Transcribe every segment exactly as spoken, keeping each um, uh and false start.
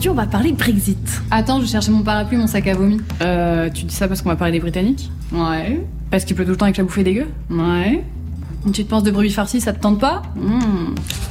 Aujourd'hui, on va parler Brexit. Attends, je cherchais mon parapluie, mon sac à vomi. Euh, tu dis ça parce qu'on va parler des Britanniques ? Ouais. Parce qu'il pleut tout le temps avec la bouffée dégueu ? Ouais. Une petite panse de brebis farcie, ça te tente pas ? Mmh.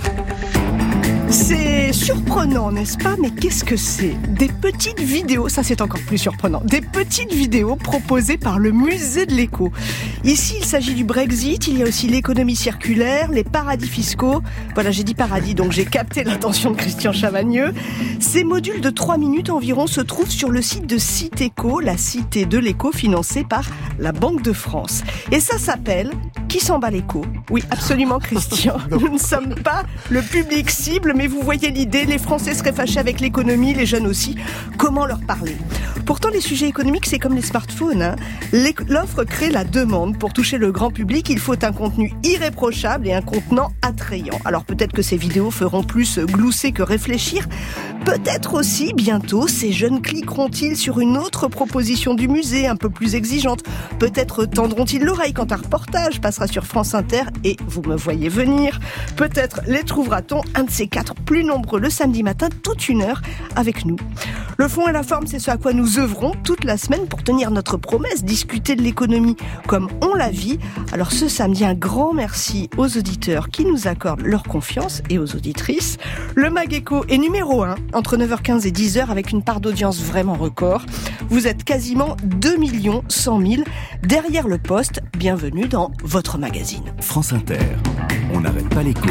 C'est surprenant, n'est-ce pas ? Mais qu'est-ce que c'est ? Des petites vidéos, ça c'est encore plus surprenant, des petites vidéos proposées par le musée de l'éco. Ici, il s'agit du Brexit, il y a aussi l'économie circulaire, les paradis fiscaux. Voilà, j'ai dit paradis, donc j'ai capté l'attention de Christian Chavagneux. Ces modules de trois minutes environ se trouvent sur le site de Citeco, la cité de l'éco financée par la Banque de France. Et ça s'appelle « Qui s'en bat l'éco ?» Oui, absolument, Christian. Nous ne sommes pas le public cible, mais vous voyez l'idée, les Français seraient fâchés avec l'économie, les jeunes aussi. Comment leur parler ? Pourtant, les sujets économiques, c'est comme les smartphones. Hein. L'offre crée la demande. Pour toucher le grand public, il faut un contenu irréprochable et un contenant attrayant. Alors peut-être que ces vidéos feront plus glousser que réfléchir. Peut-être aussi, bientôt, ces jeunes cliqueront-ils sur une autre proposition du musée, un peu plus exigeante. Peut-être tendront-ils l'oreille quand un reportage passera sur France Inter et vous me voyez venir. Peut-être les trouvera-t-on un de ces quatre plus nombreux le samedi matin, toute une heure avec nous. Le fond et la forme, c'est ce à quoi nous œuvrons toute la semaine pour tenir notre promesse, discuter de l'économie comme on la vit. Alors ce samedi, un grand merci aux auditeurs qui nous accordent leur confiance et aux auditrices. Le Mag Éco est numéro un entre neuf heures quinze et dix heures avec une part d'audience vraiment record. Vous êtes quasiment deux millions cent mille derrière le poste. Bienvenue dans votre magazine. France Inter, on n'arrête pas l'écho.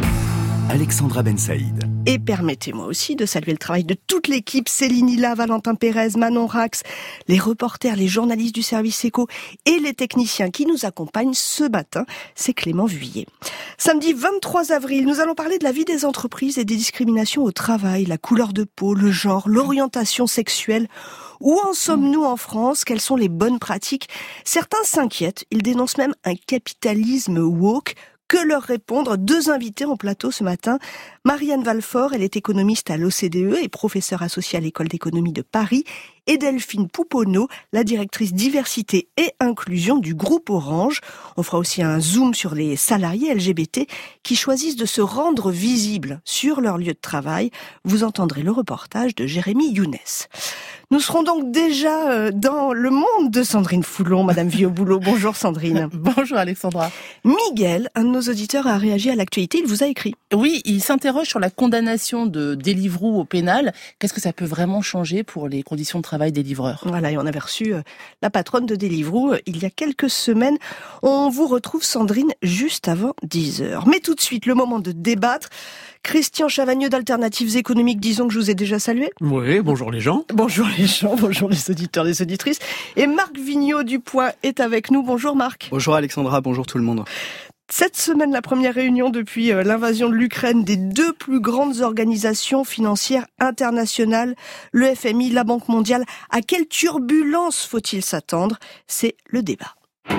Alexandra Ben Saïd. Et permettez-moi aussi de saluer le travail de toute l'équipe, Céline Hilla, Valentin Pérez, Manon Rax, les reporters, les journalistes du service éco et les techniciens qui nous accompagnent ce matin. C'est Clément Vuillet. Samedi vingt-trois avril, nous allons parler de la vie des entreprises et des discriminations au travail, la couleur de peau, le genre, l'orientation sexuelle. Où en sommes-nous en France ? Quelles sont les bonnes pratiques ? Certains s'inquiètent, ils dénoncent même un capitalisme woke. Que leur répondre ? Deux invités en plateau ce matin. Marianne Valfort, elle est économiste à l'O C D E et professeure associée à l'École d'économie de Paris. Et Delphine Pouponneau, la directrice diversité et inclusion du groupe Orange. On fera aussi un zoom sur les salariés L G B T qui choisissent de se rendre visibles sur leur lieu de travail. Vous entendrez le reportage de Jérémy Younes. Nous serons donc déjà dans le monde de Sandrine Foulon, Madame Vieux-Boulot. Bonjour Sandrine. Bonjour Alexandra. Miguel, un de nos auditeurs, a réagi à l'actualité, il vous a écrit. Oui, il s'interroge sur la condamnation de Deliveroo au pénal. Qu'est-ce que ça peut vraiment changer pour les conditions de travail des livreurs ? Voilà, et on avait reçu la patronne de Deliveroo il y a quelques semaines. On vous retrouve Sandrine juste avant dix heures. Mais tout de suite, le moment de débattre. Christian Chavagneux d'Alternatives économiques, disons que je vous ai déjà salué. Oui, bonjour les gens. Bonjour les gens, bonjour les auditeurs, les auditrices. Et Marc Vigneault du Point est avec nous. Bonjour Marc. Bonjour Alexandra, bonjour tout le monde. Cette semaine, la première réunion depuis l'invasion de l'Ukraine des deux plus grandes organisations financières internationales, le F M I, la Banque mondiale. À quelle turbulence faut-il s'attendre ? C'est le débat.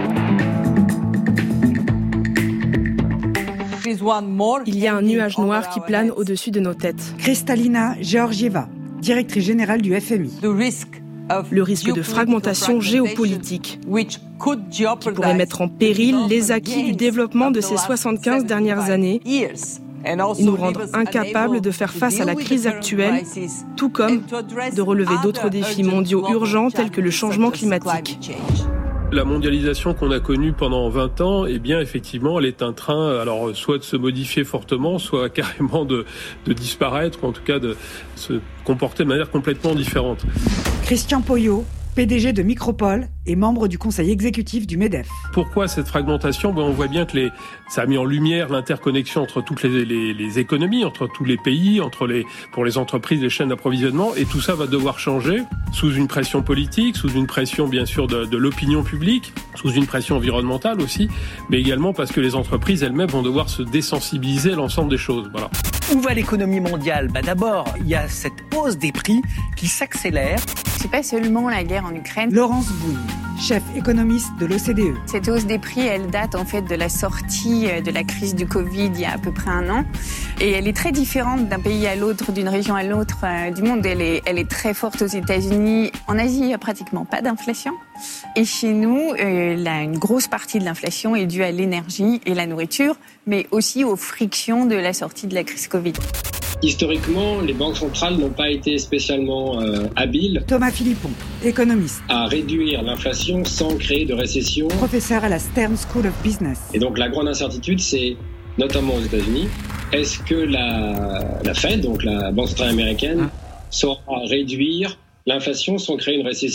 Il y a un nuage noir qui plane au-dessus de nos têtes. Kristalina Georgieva, directrice générale du F M I. Le risque de fragmentation géopolitique qui pourrait mettre en péril les acquis du développement de ces soixante-quinze dernières années et nous rendre incapables de faire face à la crise actuelle, tout comme de relever d'autres défis mondiaux urgents tels que le changement climatique. La mondialisation qu'on a connue pendant vingt ans, eh bien, effectivement, elle est en train, alors, soit de se modifier fortement, soit carrément de, de disparaître, ou en tout cas de se comporter de manière complètement différente. Christian Poyot, P D G de Micropole et membre du conseil exécutif du MEDEF. Pourquoi cette fragmentation ? Ben, on voit bien que les, ça a mis en lumière l'interconnexion entre toutes les, les, les économies, entre tous les pays, entre les, pour les entreprises, les chaînes d'approvisionnement, et tout ça va devoir changer sous une pression politique, sous une pression bien sûr de, de l'opinion publique, sous une pression environnementale aussi, mais également parce que les entreprises elles-mêmes vont devoir se désensibiliser à l'ensemble des choses. Voilà. Où va l'économie mondiale ? Bah d'abord, il y a cette hausse des prix qui s'accélère. C'est pas seulement la guerre en Ukraine. Laurence Bouille, chef économiste de l'O C D E. Cette hausse des prix, elle date en fait de la sortie de la crise du Covid il y a à peu près un an. Et elle est très différente d'un pays à l'autre, d'une région à l'autre euh, du monde. Elle est, elle est très forte aux États-Unis. En Asie, il n'y a pratiquement pas d'inflation. Et chez nous, euh, là, une grosse partie de l'inflation est due à l'énergie et la nourriture, mais aussi aux frictions de la sortie de la crise Covid. Historiquement, les banques centrales n'ont pas été spécialement euh, habiles. Thomas Philippon, économiste. À réduire l'inflation sans créer de récession. Professeur à la Stern School of Business. Et donc la grande incertitude, c'est, notamment aux États-Unis, est-ce que la, la Fed, donc la Banque centrale américaine, saura réduire l'inflation sans créer une récession ?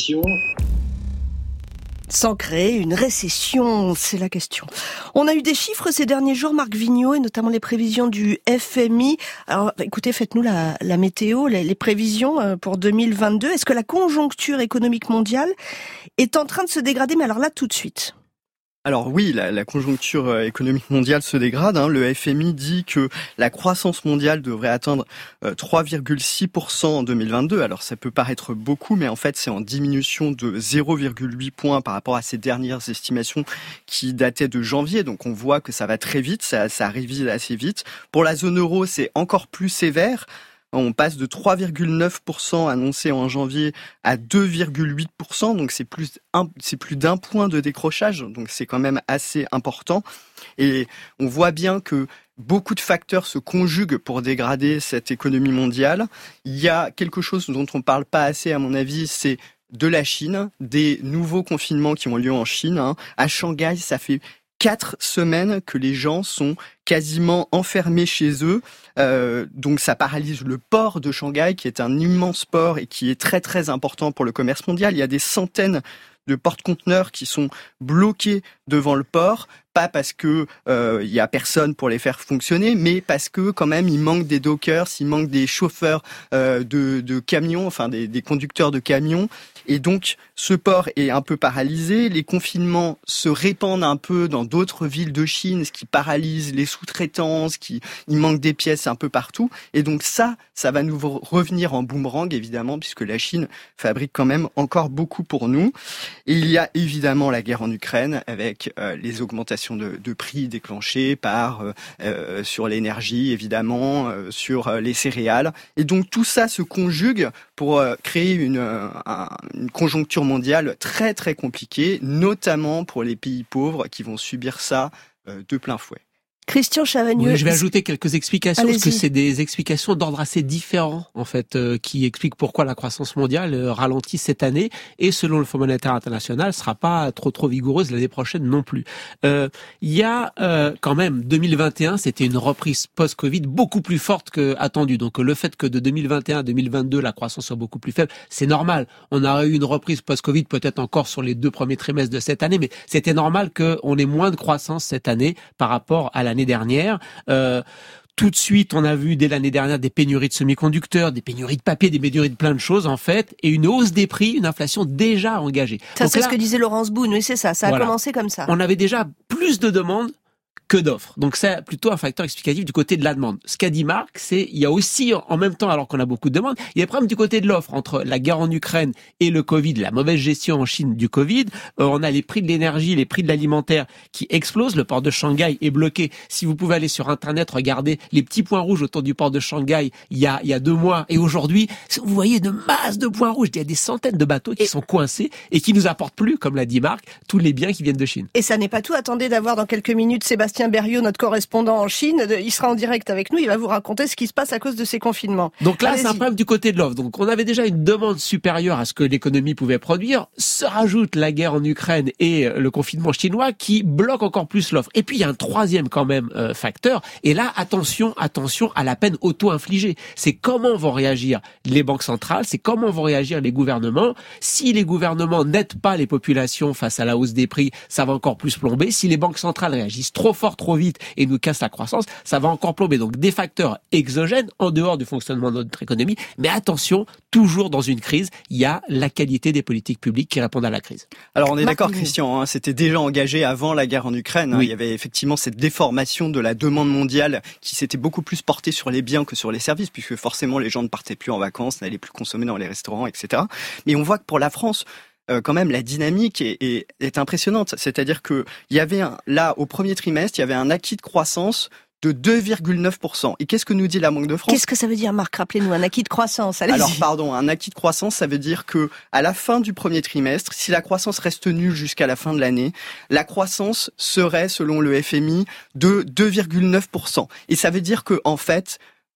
Sans créer une récession, c'est la question. On a eu des chiffres ces derniers jours, Marc Vigneault, et notamment les prévisions du F M I. Alors, écoutez, faites-nous la, la météo, les, les prévisions pour deux mille vingt-deux. Est-ce que la conjoncture économique mondiale est en train de se dégrader ? Mais alors là, tout de suite. Alors oui, la, la conjoncture économique mondiale se dégrade. Hein. Le F M I dit que la croissance mondiale devrait atteindre euh, trois virgule six pour cent en deux mille vingt-deux. Alors ça peut paraître beaucoup, mais en fait c'est en diminution de zéro virgule huit points par rapport à ces dernières estimations qui dataient de janvier. Donc on voit que ça va très vite, ça, ça arrive assez vite. Pour la zone euro, c'est encore plus sévère. On passe de trois virgule neuf pour cent annoncé en janvier à deux virgule huit pour cent, donc c'est plus, un, c'est plus d'un point de décrochage, donc c'est quand même assez important. Et on voit bien que beaucoup de facteurs se conjuguent pour dégrader cette économie mondiale. Il y a quelque chose dont on ne parle pas assez, à mon avis, c'est de la Chine, des nouveaux confinements qui ont lieu en Chine. Hein. À Shanghai, ça fait quatre semaines que les gens sont quasiment enfermés chez eux. Euh, donc ça paralyse le port de Shanghai, qui est un immense port et qui est très très important pour le commerce mondial. Il y a des centaines de porte-conteneurs qui sont bloqués devant le port, pas parce que euh, il y a personne pour les faire fonctionner, mais parce que quand même il manque des dockers, il manque des chauffeurs euh, de, de camions, enfin des, des conducteurs de camions. Et donc, ce port est un peu paralysé. Les confinements se répandent un peu dans d'autres villes de Chine, ce qui paralyse les sous-traitants, ce qui, il manque des pièces un peu partout. Et donc ça, ça va nous revenir en boomerang, évidemment, puisque la Chine fabrique quand même encore beaucoup pour nous. Et il y a évidemment la guerre en Ukraine, avec euh, les augmentations de, de prix déclenchées par euh, euh, sur l'énergie, évidemment, euh, sur euh, les céréales. Et donc tout ça se conjugue pour euh, créer une, euh, un, une conjoncture mondiale très très compliquée, notamment pour les pays pauvres qui vont subir ça euh, de plein fouet. Christian Chavagneux. Oui, je vais ajouter quelques explications, Allez-y. parce que c'est des explications d'ordre assez différent, en fait, euh, qui expliquent pourquoi la croissance mondiale euh, ralentit cette année, et selon le Fonds monétaire international, sera pas trop trop vigoureuse l'année prochaine non plus. Euh, il y a euh, quand même deux mille vingt et un, c'était une reprise post-Covid beaucoup plus forte que attendue. Donc le fait que de deux mille vingt et un à deux mille vingt-deux la croissance soit beaucoup plus faible, c'est normal. On aurait eu une reprise post-Covid peut-être encore sur les deux premiers trimestres de cette année, mais c'était normal qu'on ait moins de croissance cette année par rapport à l'année dernière. Euh, tout de suite, on a vu dès l'année dernière des pénuries de semi-conducteurs, des pénuries de papier, des pénuries de plein de choses en fait, et une hausse des prix, une inflation déjà engagée. Ça, Donc c'est là, ce que disait Laurence Boone, oui, c'est ça, ça a voilà. commencé comme ça. On avait déjà plus de demandes que d'offres. Donc c'est plutôt un facteur explicatif du côté de la demande. Ce qu'a dit Marc, c'est il y a aussi en même temps, alors qu'on a beaucoup de demandes, il y a des problèmes du côté de l'offre entre la guerre en Ukraine et le Covid, la mauvaise gestion en Chine du Covid. Euh, on a les prix de l'énergie, les prix de l'alimentaire qui explosent. Le port de Shanghai est bloqué. Si vous pouvez aller sur Internet, regarder les petits points rouges autour du port de Shanghai il y a, il y a deux mois et aujourd'hui, vous voyez de masse de points rouges. Il y a des centaines de bateaux qui et sont coincés et qui nous apportent plus, comme l'a dit Marc, tous les biens qui viennent de Chine. Et ça n'est pas tout. Attendez d'avoir dans quelques minutes Sébastien Berriot, notre correspondant en Chine. Il sera en direct avec nous. Il va vous raconter ce qui se passe à cause de ces confinements. Donc là, Allez-y. c'est un problème du côté de l'offre. Donc on avait déjà une demande supérieure à ce que l'économie pouvait produire. Se rajoute la guerre en Ukraine et le confinement chinois qui bloquent encore plus l'offre. Et puis il y a un troisième quand même euh, facteur. Et là, attention, attention à la peine auto-infligée. C'est comment vont réagir les banques centrales, c'est comment vont réagir les gouvernements. Si les gouvernements n'aident pas les populations face à la hausse des prix, ça va encore plus plomber. Si les banques centrales réagissent trop fort, trop vite et nous cassent la croissance, ça va encore plomber. Donc des facteurs exogènes en dehors du fonctionnement de notre économie. Mais attention, toujours dans une crise, il y a la qualité des politiques publiques qui répondent à la crise. Alors on est Marc d'accord, Vigneault. Christian, hein, c'était déjà engagé avant la guerre en Ukraine. Hein, Oui. il y avait effectivement cette déformation de la demande mondiale qui s'était beaucoup plus portée sur les biens que sur les services, puisque forcément les gens ne partaient plus en vacances, n'allaient plus consommer dans les restaurants, et cetera. Mais on voit que pour la France, Euh, quand même, la dynamique est, est, est impressionnante. C'est-à-dire que il y avait un, là, au premier trimestre, il y avait un acquis de croissance de deux virgule neuf pour cent. Et qu'est-ce que nous dit la Banque de France ? Qu'est-ce que ça veut dire, Marc ? Rappelez-nous, un acquis de croissance. Allez-y. Alors, pardon, un acquis de croissance, ça veut dire que à la fin du premier trimestre, si la croissance reste nulle jusqu'à la fin de l'année, la croissance serait, selon le F M I, de deux virgule neuf pour cent. Et ça veut dire que, en fait,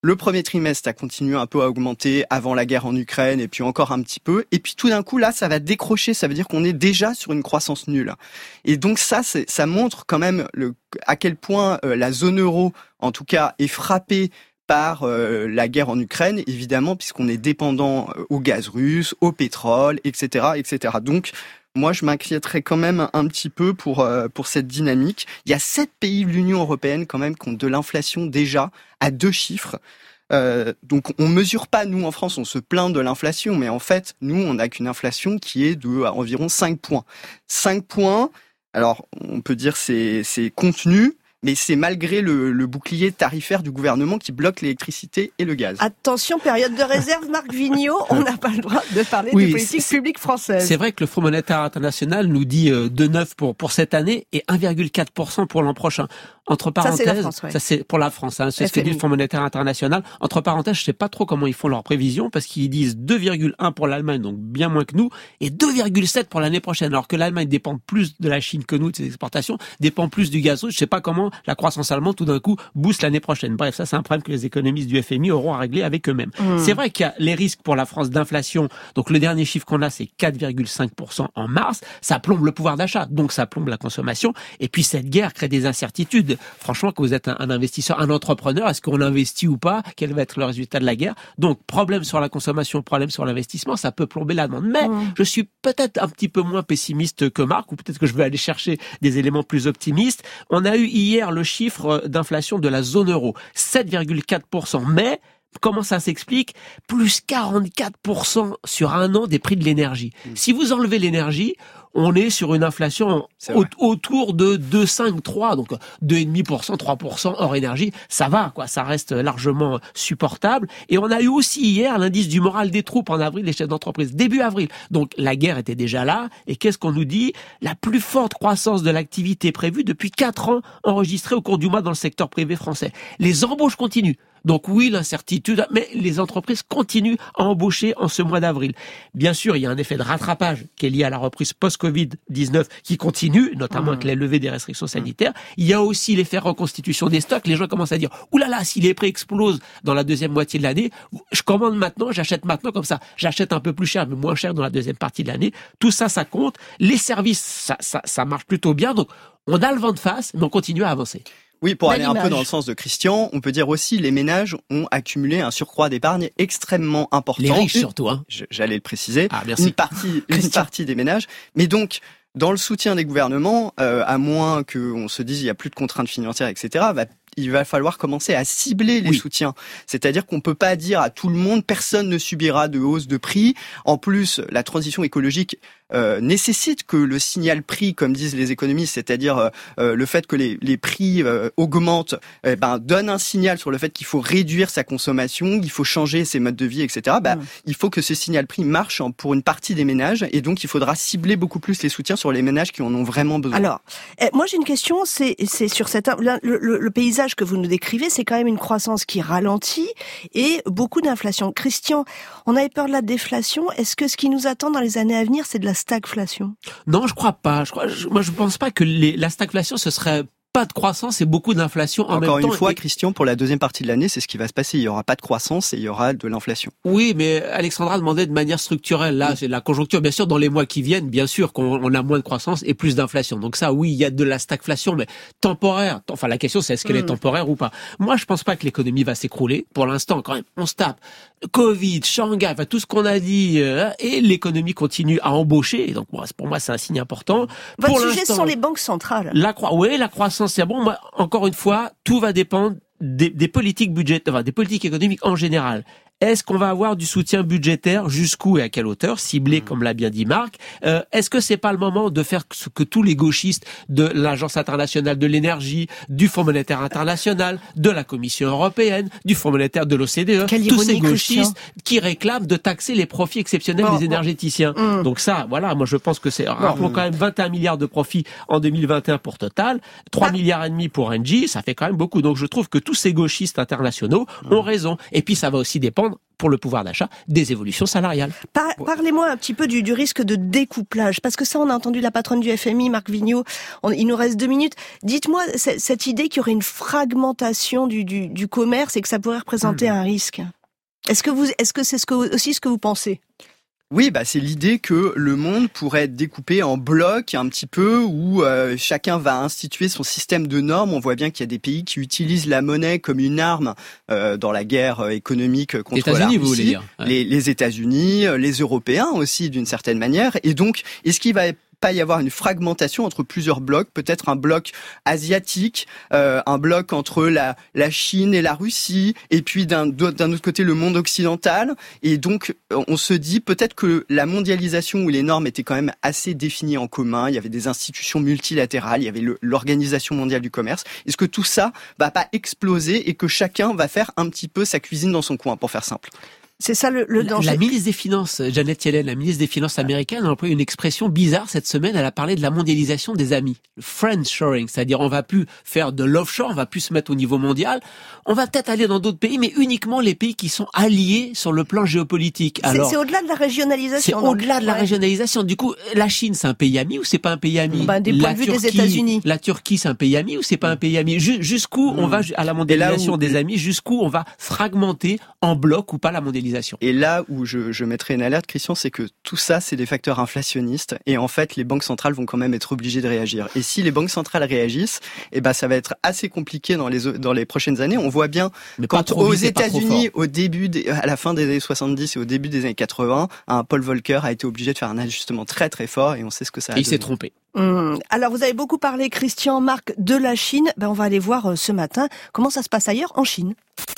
Le premier trimestre a continué un peu à augmenter avant la guerre en Ukraine et puis encore un petit peu. Et puis tout d'un coup, là, ça va décrocher. Ça veut dire qu'on est déjà sur une croissance nulle. Et donc ça, c'est, ça montre quand même le, à quel point euh, la zone euro, en tout cas, est frappée par euh, la guerre en Ukraine, évidemment, puisqu'on est dépendant euh, au gaz russe, au pétrole, et cetera, et cetera. Donc, moi, je m'inquiéterais quand même un petit peu pour euh, pour cette dynamique. Il y a sept pays de l'Union européenne quand même qui ont de l'inflation déjà à deux chiffres. Euh, donc, on mesure pas, nous, en France, on se plaint de l'inflation, mais en fait, nous, on n'a qu'une inflation qui est de à environ cinq points. cinq points, alors, on peut dire c'est c'est contenu, mais c'est malgré le, le bouclier tarifaire du gouvernement qui bloque l'électricité et le gaz. Attention, période de réserve, Marc Vigneault, on n'a pas le droit de parler oui, des politiques publiques françaises. C'est vrai que le Fonds monétaire international nous dit euh, deux virgule neuf pour pour cette année et un virgule quatre pour cent pour l'an prochain. Entre parenthèses, ça c'est, la France, ouais. ça c'est pour la France, hein, c'est F M I. Ce que dit le Fonds monétaire international. Entre parenthèses, je sais pas trop comment ils font leurs prévisions parce qu'ils disent deux virgule un pour l'Allemagne, donc bien moins que nous, et deux virgule sept pour l'année prochaine. Alors que l'Allemagne dépend plus de la Chine que nous de ses exportations, dépend plus du gaz russe. Je sais pas comment la croissance allemande tout d'un coup booste l'année prochaine. Bref, ça c'est un problème que les économistes du F M I auront à régler avec eux-mêmes. Mmh. C'est vrai qu'il y a les risques pour la France d'inflation. Donc le dernier chiffre qu'on a, c'est quatre virgule cinq pour cent en mars. Ça plombe le pouvoir d'achat, donc ça plombe la consommation. Et puis cette guerre crée des incertitudes. Franchement, que vous êtes un, un investisseur, un entrepreneur, est-ce qu'on investit ou pas? Quel va être le résultat de la guerre? Donc problème sur la consommation, problème sur l'investissement, ça peut plomber la demande. Mais mmh. je suis peut-être un petit peu moins pessimiste que Marc, ou peut-être que je vais aller chercher des éléments plus optimistes. On a eu hier le chiffre d'inflation de la zone euro, sept virgule quatre pour cent. Mais comment ça s'explique? Plus quarante-quatre pour cent sur un an des prix de l'énergie. Mmh. Si vous enlevez l'énergie, on est sur une inflation au, autour de deux virgule cinq, trois, donc deux virgule cinq pour cent, trois pour cent hors énergie. Ça va, quoi, ça reste largement supportable. Et on a eu aussi hier l'indice du moral des troupes en avril, les chefs d'entreprise, début avril. Donc la guerre était déjà là. Et qu'est-ce qu'on nous dit? La plus forte croissance de l'activité prévue depuis quatre ans enregistrée au cours du mois dans le secteur privé français. Les embauches continuent. Donc oui, l'incertitude, mais les entreprises continuent à embaucher en ce mois d'avril. Bien sûr, il y a un effet de rattrapage qui est lié à la reprise post-covid dix-neuf qui continue, notamment mmh. avec la levée des restrictions sanitaires. Il y a aussi l'effet reconstitution des stocks. Les gens commencent à dire « Ouh là là, si les prix explosent dans la deuxième moitié de l'année, je commande maintenant, j'achète maintenant comme ça. J'achète un peu plus cher, mais moins cher dans la deuxième partie de l'année. » Tout ça, ça compte. Les services, ça, ça, ça marche plutôt bien. Donc, on a le vent de face, mais on continue à avancer. Oui, pour Belle aller un image. peu dans le sens de Christian, on peut dire aussi les ménages ont accumulé un surcroît d'épargne extrêmement important. Les riches surtout, hein. J'allais le préciser. Ah, merci. Une partie, une partie des ménages. Mais donc, dans le soutien des gouvernements, euh, à moins qu'on se dise il y a plus de contraintes financières, et cetera, va il va falloir commencer à cibler les oui. soutiens. C'est-à-dire qu'on peut pas dire à tout le monde, personne ne subira de hausse de prix. En plus, la transition écologique euh, nécessite que le signal prix, comme disent les économistes, c'est-à-dire euh, le fait que les, les prix euh, augmentent, eh ben, donne un signal sur le fait qu'il faut réduire sa consommation, il faut changer ses modes de vie, et cetera. Bah, mmh. Il faut que ce signal prix marche pour une partie des ménages, et donc il faudra cibler beaucoup plus les soutiens sur les ménages qui en ont vraiment besoin. Alors, eh, moi j'ai une question, c'est, c'est sur cette, le, le, le paysage que vous nous décrivez, c'est quand même une croissance qui ralentit et beaucoup d'inflation. Christian, on avait peur de la déflation. Est-ce que ce qui nous attend dans les années à venir, c'est de la stagflation? Non, je crois pas. Je crois, je, moi, je pense pas que les, la stagflation, ce serait pas de croissance et beaucoup d'inflation en même temps. Encore une fois, et... Christian, pour la deuxième partie de l'année, c'est ce qui va se passer. Il y aura pas de croissance et il y aura de l'inflation. Oui, mais Alexandra demandait de manière structurelle. Là, oui. c'est la conjoncture. Bien sûr, dans les mois qui viennent, bien sûr qu'on on a moins de croissance et plus d'inflation. Donc ça, oui, il y a de la stagflation, mais temporaire. Enfin, la question, c'est est-ce qu'elle mmh. est temporaire ou pas? Moi, je pense pas que l'économie va s'écrouler. Pour l'instant, quand même, on se tape. Covid, Shanghai, enfin, tout ce qu'on a dit, euh, et l'économie continue à embaucher. Et donc, bon, pour moi, c'est un signe important. Votre pour sujet, ce sont les banques centrales. La cro- oui, la croissance, c'est bon. Moi, encore une fois, tout va dépendre des, des politiques budgétaires, enfin, des politiques économiques en général. Est-ce qu'on va avoir du soutien budgétaire? Jusqu'où et à quelle hauteur? Ciblé, mmh. comme l'a bien dit Marc. Euh, est-ce que c'est pas le moment de faire ce que tous les gauchistes de l'Agence internationale de l'énergie, du Fonds monétaire international, de la Commission européenne, du Fonds monétaire de l'O C D E, Quelle tous ironie, ces gauchistes Christian. qui réclament de taxer les profits exceptionnels bon, des énergéticiens? Bon. Donc ça, voilà, moi je pense que c'est... Rappelons bon. quand même vingt et un milliards de profits en deux mille vingt et un pour Total, trois ah. milliards et demi pour Engie, ça fait quand même beaucoup. Donc je trouve que tous ces gauchistes internationaux mmh. ont raison. Et puis ça va aussi dépendre attendre pour le pouvoir d'achat, des évolutions salariales. Par, parlez-moi un petit peu du, du risque de découplage, parce que ça, on a entendu la patronne du F M I, Marc Vigneault, on, il nous reste deux minutes. Dites-moi, c- cette idée qu'il y aurait une fragmentation du, du, du commerce et que ça pourrait représenter mmh. un risque. Est-ce que vous, est-ce que c'est ce que, aussi ce que vous pensez ? Oui, bah c'est l'idée que le monde pourrait être découpé en blocs un petit peu où euh, chacun va instituer son système de normes. On voit bien qu'il y a des pays qui utilisent la monnaie comme une arme euh, dans la guerre économique contre la Russie. Vous voulez dire ouais. les, les États-Unis, les Européens aussi d'une certaine manière. Et donc, est-ce qu'il va pas y avoir une fragmentation entre plusieurs blocs, peut-être un bloc asiatique, euh, un bloc entre la, la Chine et la Russie, et puis d'un, d'un autre côté le monde occidental. Et donc on se dit peut-être que la mondialisation où les normes étaient quand même assez définies en commun, il y avait des institutions multilatérales, il y avait le, l'Organisation mondiale du commerce. Est-ce que tout ça va pas exploser et que chacun va faire un petit peu sa cuisine dans son coin, pour faire simple ? C'est ça le, le danger. La, la ministre des Finances, Janet Yellen, la ministre des Finances américaine, a employé une expression bizarre cette semaine. Elle a parlé de la mondialisation des amis, le friendshoring, c'est-à-dire on va plus faire de l'offshore, on va plus se mettre au niveau mondial. On va peut-être aller dans d'autres pays, mais uniquement les pays qui sont alliés sur le plan géopolitique. Alors, c'est, c'est au-delà de la régionalisation. C'est donc. au-delà de la ouais. régionalisation. Du coup, la Chine, c'est un pays ami ou c'est pas un pays ami ? Ben, des points de vue des États-Unis. La Turquie, c'est un pays ami ou c'est pas un pays ami ? Jusqu'où mmh. on va à la mondialisation où... des amis ? Jusqu'où on va fragmenter en bloc ou pas la mondialisation ? Et là où je, je mettrai une alerte, Christian, c'est que tout ça, c'est des facteurs inflationnistes. Et en fait, les banques centrales vont quand même être obligées de réagir. Et si les banques centrales réagissent, eh ben, ça va être assez compliqué dans les, dans les prochaines années. On voit bien, mais quand aux vite, États-Unis, au début des, à la fin des années soixante-dix et au début des années quatre-vingts, un Paul Volcker a été obligé de faire un ajustement très très fort et on sait ce que ça a et donné. Il s'est trompé. Hum. Alors, vous avez beaucoup parlé, Christian, Marc, de la Chine. Ben, on va aller voir ce matin comment ça se passe ailleurs en Chine.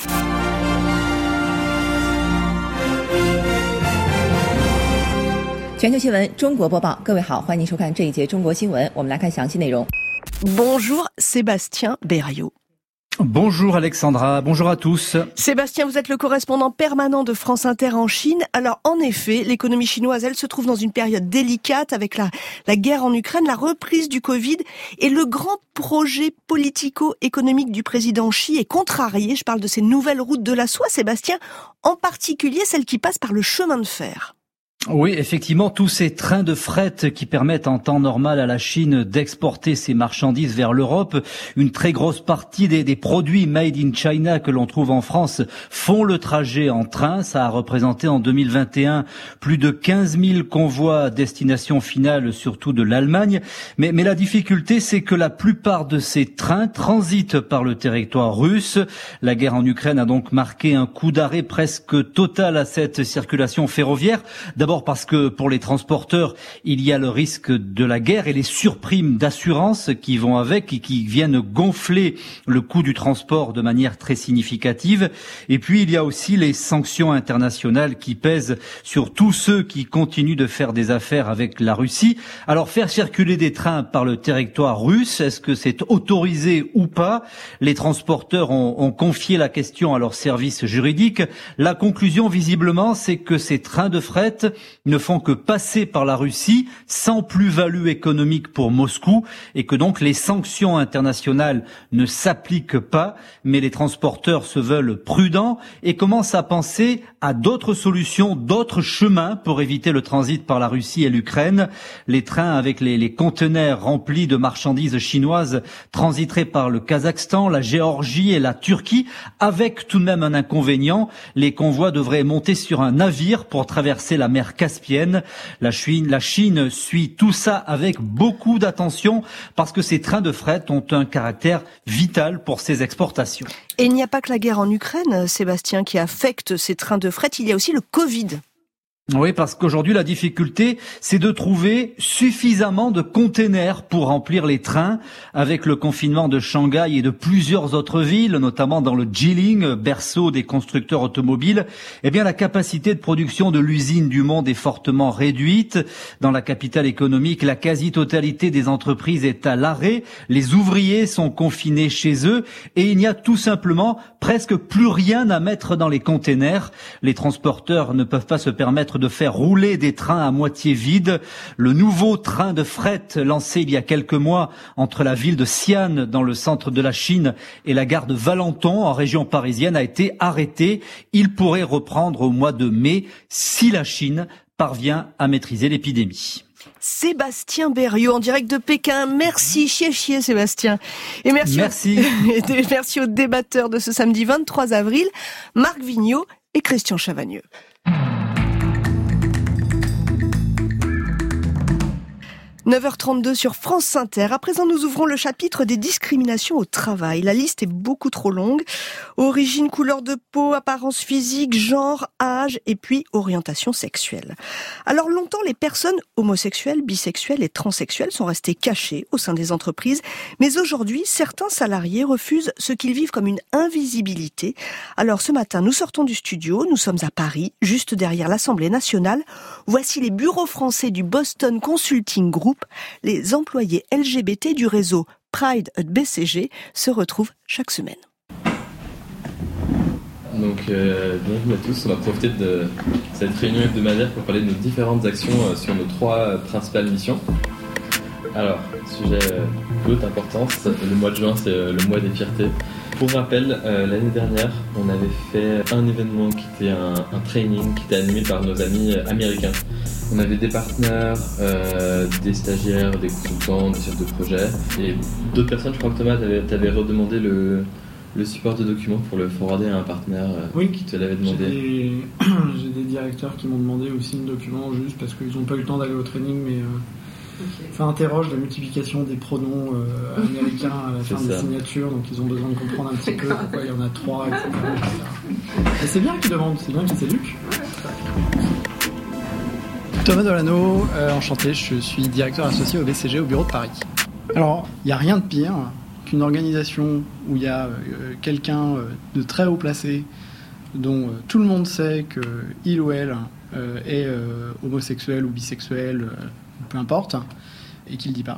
Bonjour Sébastien Berriot. Bonjour Alexandra, bonjour à tous. Sébastien, vous êtes le correspondant permanent de France Inter en Chine. Alors en effet, l'économie chinoise, elle se trouve dans une période délicate avec la, la guerre en Ukraine, la reprise du Covid et le grand projet politico-économique du président Xi est contrarié. Je parle de ces nouvelles routes de la soie, Sébastien, en particulier celles qui passent par le chemin de fer. Oui, effectivement, tous ces trains de fret qui permettent en temps normal à la Chine d'exporter ses marchandises vers l'Europe. Une très grosse partie des, des produits made in China que l'on trouve en France font le trajet en train. Ça a représenté en deux mille vingt et un plus de quinze mille convois à destination finale, surtout de l'Allemagne. Mais, mais la difficulté, c'est que la plupart de ces trains transitent par le territoire russe. La guerre en Ukraine a donc marqué un coup d'arrêt presque total à cette circulation ferroviaire. D'abord parce que pour les transporteurs, il y a le risque de la guerre et les surprimes d'assurance qui vont avec et qui viennent gonfler le coût du transport de manière très significative. Et puis, il y a aussi les sanctions internationales qui pèsent sur tous ceux qui continuent de faire des affaires avec la Russie. Alors, faire circuler des trains par le territoire russe, est-ce que c'est autorisé ou pas ? Les transporteurs ont, ont confié la question à leurs services juridiques. La conclusion, visiblement, c'est que ces trains de fret ne font que passer par la Russie sans plus-value économique pour Moscou et que donc les sanctions internationales ne s'appliquent pas, mais les transporteurs se veulent prudents et commencent à penser à d'autres solutions, d'autres chemins pour éviter le transit par la Russie et l'Ukraine. Les trains avec les, les conteneurs remplis de marchandises chinoises transiteraient par le Kazakhstan, la Géorgie et la Turquie, avec tout de même un inconvénient. Les convois devraient monter sur un navire pour traverser la mer Caspienne. La Chine, la Chine suit tout ça avec beaucoup d'attention parce que ces trains de fret ont un caractère vital pour ses exportations. Et il n'y a pas que la guerre en Ukraine, Sébastien, qui affecte ces trains de fret, il y a aussi le Covid. Oui, parce qu'aujourd'hui, la difficulté, c'est de trouver suffisamment de containers pour remplir les trains. Avec le confinement de Shanghai et de plusieurs autres villes, notamment dans le Jilin, berceau des constructeurs automobiles, eh bien, la capacité de production de l'usine du monde est fortement réduite. Dans la capitale économique, la quasi-totalité des entreprises est à l'arrêt. Les ouvriers sont confinés chez eux et il n'y a tout simplement presque plus rien à mettre dans les containers. Les transporteurs ne peuvent pas se permettre permettre de faire rouler des trains à moitié vides. Le nouveau train de fret lancé il y a quelques mois entre la ville de Xi'an dans le centre de la Chine et la gare de Valenton en région parisienne a été arrêté. Il pourrait reprendre au mois de mai si la Chine parvient à maîtriser l'épidémie. Sébastien Berriot en direct de Pékin. Merci, chier chier Sébastien. Et merci, merci. Aux, et merci aux débatteurs de ce samedi vingt-trois avril, Marc Vigneault et Christian Chavagneux. neuf heures trente-deux sur France Inter. À présent, nous ouvrons le chapitre des discriminations au travail. La liste est beaucoup trop longue. Origine, couleur de peau, apparence physique, genre, âge et puis orientation sexuelle. Alors longtemps, les personnes homosexuelles, bisexuelles et transsexuelles sont restées cachées au sein des entreprises. Mais aujourd'hui, certains salariés refusent ce qu'ils vivent comme une invisibilité. Alors ce matin, nous sortons du studio. Nous sommes à Paris, juste derrière l'Assemblée nationale. Voici les bureaux français du Boston Consulting Group. Les employés L G B T du réseau Pride at B C G se retrouvent chaque semaine. Donc, euh, bienvenue à tous. On va profiter de cette réunion hebdomadaire pour parler de nos différentes actions euh, sur nos trois euh, principales missions. Alors, sujet euh, haute importance, le mois de juin, c'est euh, le mois des fiertés. Pour rappel, euh, l'année dernière, on avait fait un événement qui était un, un training qui était animé par nos amis américains. On avait des partenaires, euh, des stagiaires, des consultants, des chefs de projet et d'autres personnes. Je crois que Thomas, t'avais, t'avais redemandé le, le support de documents pour le forwarder à un partenaire euh, oui, qui te l'avait demandé. J'ai des, j'ai des directeurs qui m'ont demandé aussi le document juste parce qu'ils n'ont pas eu le temps d'aller au training, mais euh, okay. Ça interroge la multiplication des pronoms euh, américains à la fin des signatures, donc ils ont besoin de comprendre un petit peu pourquoi il y en a trois, et cetera, et cetera. Et c'est bien qu'ils demandent, c'est bien qu'ils s'éduquent. Thomas Delano, euh, enchanté, je suis directeur associé au B C G au bureau de Paris. Alors, il n'y a rien de pire qu'une organisation où il y a euh, quelqu'un euh, de très haut placé, dont euh, tout le monde sait qu'il ou elle euh, est euh, homosexuel ou bisexuel, euh, peu importe, et qu'il ne le dit pas.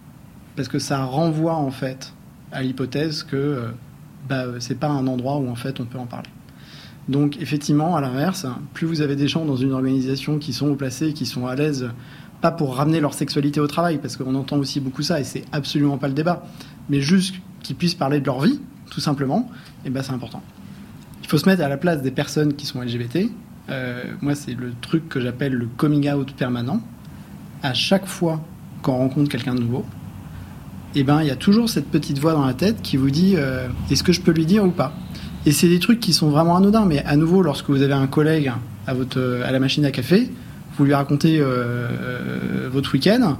Parce que ça renvoie en fait à l'hypothèse que euh, bah, c'est pas un endroit où en fait on peut en parler. Donc effectivement, à l'inverse, plus vous avez des gens dans une organisation qui sont haut placés, qui sont à l'aise, pas pour ramener leur sexualité au travail, parce qu'on entend aussi beaucoup ça, et c'est absolument pas le débat, mais juste qu'ils puissent parler de leur vie, tout simplement, et ben c'est important. Il faut se mettre à la place des personnes qui sont L G B T. Euh, moi, c'est le truc que j'appelle le coming out permanent. À chaque fois qu'on rencontre quelqu'un de nouveau, et ben il y a toujours cette petite voix dans la tête qui vous dit euh, est-ce que je peux lui dire ou pas ? Et c'est des trucs qui sont vraiment anodins, mais à nouveau, lorsque vous avez un collègue à, votre, à la machine à café, vous lui racontez euh, euh, votre week-end,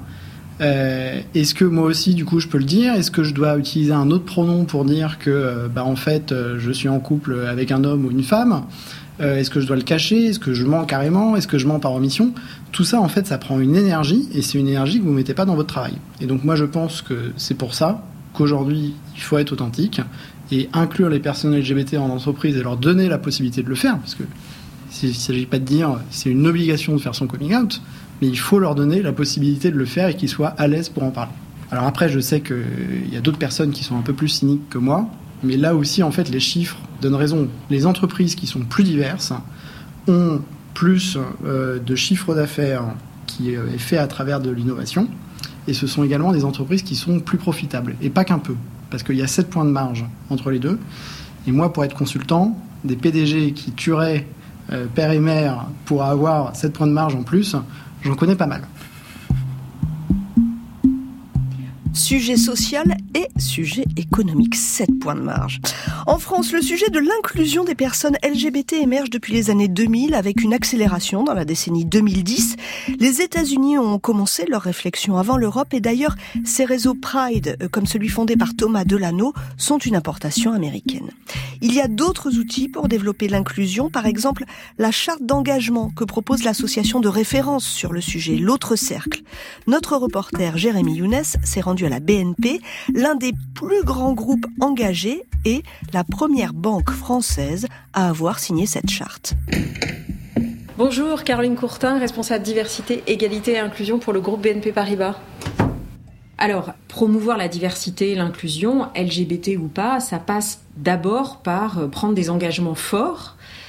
euh, est-ce que moi aussi, du coup, je peux le dire ? Est-ce que je dois utiliser un autre pronom pour dire que, euh, bah, en fait, euh, je suis en couple avec un homme ou une femme ? euh, Est-ce que je dois le cacher ? Est-ce que je mens carrément ? Est-ce que je mens par omission ? Tout ça, en fait, ça prend une énergie, et c'est une énergie que vous ne mettez pas dans votre travail. Et donc, moi, je pense que c'est pour ça qu'aujourd'hui, il faut être authentique, et inclure les personnes L G B T en entreprise et leur donner la possibilité de le faire, parce que il ne s'agit pas de dire c'est une obligation de faire son coming out, mais il faut leur donner la possibilité de le faire et qu'ils soient à l'aise pour en parler. Alors après, je sais qu'il y a d'autres personnes qui sont un peu plus cyniques que moi, mais là aussi, en fait, les chiffres donnent raison. Les entreprises qui sont plus diverses ont plus euh, de chiffre d'affaires qui est fait à travers de l'innovation, et ce sont également des entreprises qui sont plus profitables, et pas qu'un peu. Parce qu'il y a sept points de marge entre les deux. Et moi, pour être consultant, des P D G qui tueraient euh, père et mère pour avoir sept points de marge en plus, j'en connais pas mal. Sujet social et sujet économique, sept points de marge. En France, le sujet de l'inclusion des personnes L G B T émerge depuis les années deux mille avec une accélération dans la décennie deux mille dix. Les États-Unis ont commencé leur réflexion avant l'Europe et d'ailleurs, ces réseaux Pride, comme celui fondé par Thomas Delano, sont une importation américaine. Il y a d'autres outils pour développer l'inclusion, par exemple la charte d'engagement que propose l'association de référence sur le sujet, l'Autre Cercle. Notre reporter Jérémy Younes s'est rendu à la B N P, l'un des plus grands groupes engagés et la première banque française à avoir signé cette charte. Bonjour, Caroline Courtin, responsable diversité, égalité et inclusion pour le groupe B N P Paribas. Alors, promouvoir la diversité et l'inclusion, L G B T ou pas, ça passe d'abord par prendre des engagements forts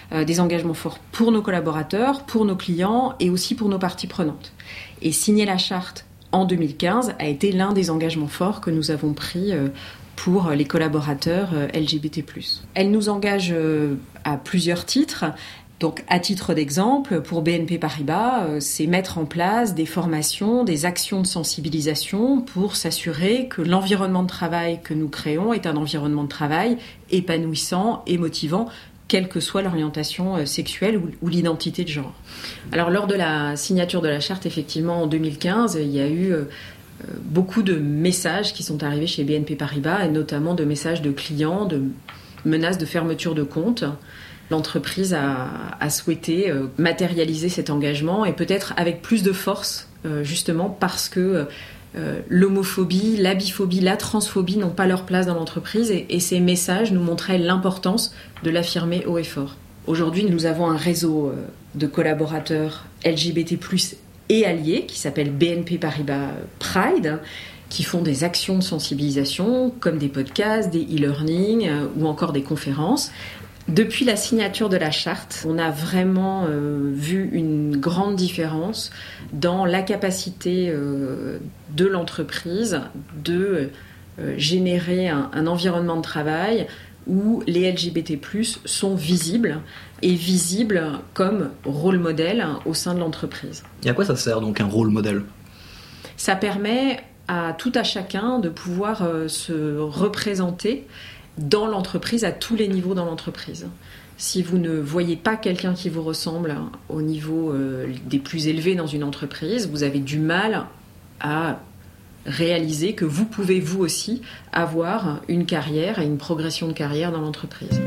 euh, des engagements forts pour nos collaborateurs, pour nos clients et aussi pour nos parties prenantes. Et signer la charte en deux mille quinze a été l'un des engagements forts que nous avons pris euh, pour les collaborateurs euh, L G B T plus. Elle nous engage euh, à plusieurs titres. Donc, à titre d'exemple, pour B N P Paribas, euh, c'est mettre en place des formations, des actions de sensibilisation pour s'assurer que l'environnement de travail que nous créons est un environnement de travail épanouissant et motivant, quelle que soit l'orientation euh, sexuelle ou, ou l'identité de genre. Alors, lors de la signature de la charte, effectivement, en deux mille quinze, il y a eu euh, beaucoup de messages qui sont arrivés chez B N P Paribas, et notamment de messages de clients, de menaces de fermeture de compte. L'entreprise a, a souhaité euh, matérialiser cet engagement et peut-être avec plus de force, euh, justement parce que euh, l'homophobie, la biphobie, la transphobie n'ont pas leur place dans l'entreprise et, et ces messages nous montraient l'importance de l'affirmer haut et fort. Aujourd'hui, nous avons un réseau euh, de collaborateurs L G B T plus et alliés qui s'appelle B N P Paribas Pride, qui font des actions de sensibilisation comme des podcasts, des e-learning euh, ou encore des conférences. Depuis la signature de la charte, on a vraiment euh, vu une grande différence dans la capacité euh, de l'entreprise de euh, générer un, un environnement de travail où les L G B T plus, sont visibles et visibles comme rôle modèle au sein de l'entreprise. Et à quoi ça sert donc un rôle modèle ? Ça permet à tout à chacun de pouvoir euh, se représenter dans l'entreprise, à tous les niveaux dans l'entreprise. Si vous ne voyez pas quelqu'un qui vous ressemble au niveau euh, des plus élevés dans une entreprise, vous avez du mal à réaliser que vous pouvez vous aussi avoir une carrière et une progression de carrière dans l'entreprise.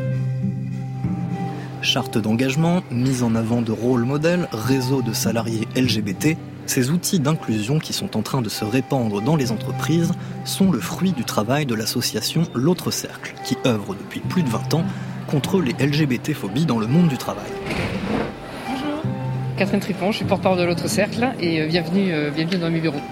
Charte d'engagement, mise en avant de rôle modèle, réseau de salariés L G B T, ces outils d'inclusion qui sont en train de se répandre dans les entreprises sont le fruit du travail de l'association L'Autre Cercle, qui œuvre depuis plus de vingt ans contre les L G B T-phobies dans le monde du travail. Bonjour, Catherine Tripon, je suis porte-parole de L'Autre Cercle et bienvenue, euh, bienvenue dans mes bureaux.